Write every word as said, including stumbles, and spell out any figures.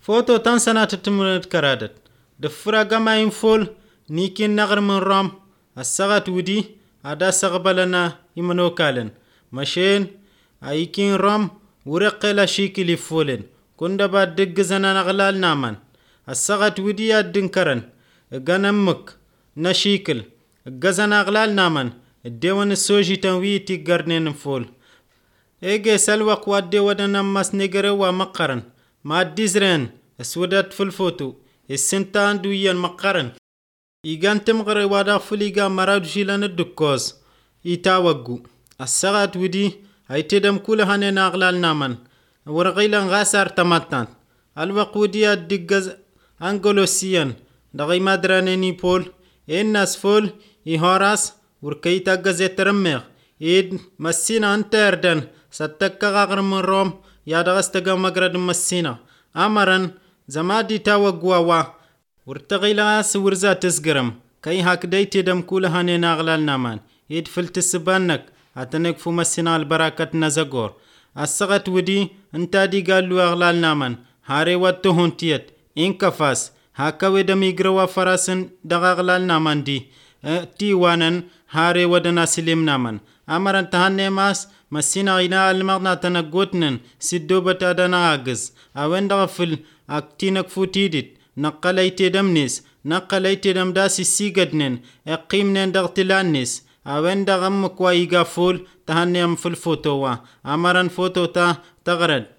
فوتو تنسنا تتمرد كرادت دفرا قما ينفول نيكين نغر من رام السغت ودي عدا سغبلنا يمنو كالن مشين ايكين رام ورقلا شيكي لفولن كندا بعد دق زنا نغلال نامن السغت ودي الدنكرن غنمك نشيكل غزنا غلال نامن الديوان السوجي تنوي تيغرنين فول ايجي سلوق ودي ودنا مس نغر ومقرن ما ديزرن اسودت في الفوتو السنتان دويان مقرن إيجان تمغر وادا فليغا مراد جيلان الدكوز إيتاوغو السغات ودي هاي تدم كل هاني ناغلال نامن ورغيلان غاسار تماتان الوق ودي الدقز أنغولوسيان دغي مادرانيني بول إناس فول إيهاراس وركيتا غزي ترميغ إيد مسينا انتردن ستكا غاغر من روم يادغستغا مغرد مسينا أمرن زمادي تاوغوا وا ورتغيلاس ورزا تسقرم كي هاك ديتي دم كولها ناغلال نامان يدفل تسبانك هتنك فو مسينا البراكة نزاقور السغت ودي انتا دي قالوا اغلال نامان هاري واتهون تيت انكفاس هاكا ودم يقروا فراسن دغاغلال نامان دي اه تيوانن هاري ودنا سليم نامان امران تهاني ماس مسينا غينا المغنا تنقوتنن سدو بتادنا آغز اوين دغفل اكتينك فو تيدت نقليتي دمنيس نقليتي دم داسي سيقدنن اقيمنن دغتلانيس اوين دغم كوايقا فول تهنيم في الفوتو امران فوتو تا تغرد